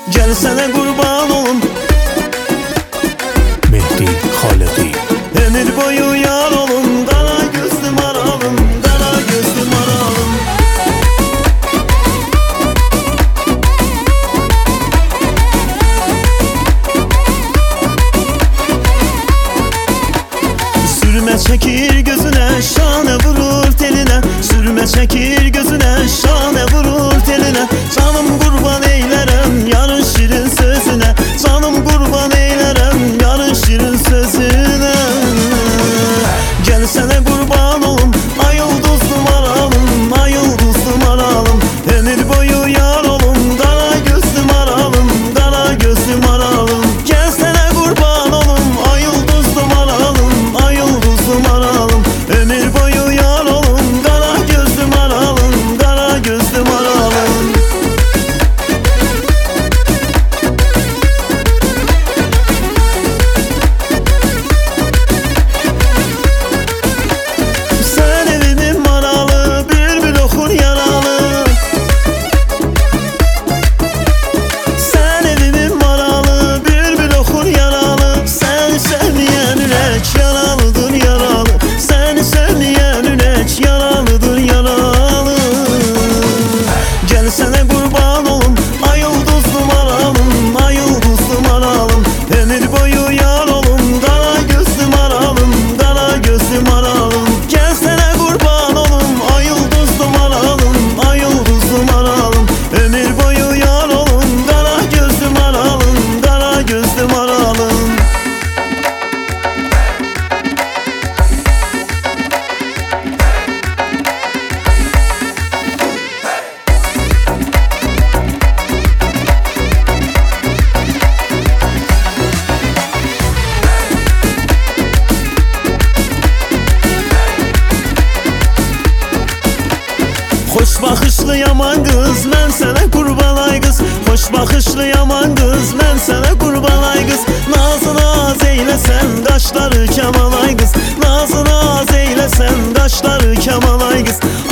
Gel sənə qurban olum Mehdi Xaləqi. ömür boyu yar olum. Qara gözlü maralım, qara gözlü maralım. Sürmə çəkir gözünə, şanə vurur telinə. Sürmə çəkir gözünə, şanə vurur telinə. Canım qurban eylərəm yarın şirin sözünə. Canım qurban eylərəm yarın şirin sözünə. Gəl sənə qurban olum, ay ulduzlu maralım, ay ulduzlu maralım. Ömür boyu yar olum, qara gözlü maralım, qara gözlü maralım. Gəl sənə qurban olum, ay ulduzlu maralım, ay ulduzlu maralım. Ömür boyu yar olum, qara gözlü maralım, qara gözlü maralım. Sen evimin maralı, bülbül okur yaralı. Sen evimin maralı, bülbül okur yaralı. Sen sevmeyen ürək yaralıdır yaralı. Sen sevmeyen ürək yaralıdır yaralı. Gel sənə qurban olum, ay ulduzlu maralım, ay ulduzlu maralım. Ömür boyu yar olum, qara gözlü maralım, qara gözlü maralım. Gel sənə qurban olum, ay ulduzlu maralım, ay ulduzlu maralım. Ömür boyu yar olum, qara gözlü maralım, qara gözlü maralım. Xoş baxışlı yaman qız, mən sənə qurban ay qız. Xoş baxışlı yaman qız, mən sənə qurban ay qız. Nazı naz eyləsən, qaşları kamal ay qız. Nazı naz eyləsən, qaşları kamal ay qız.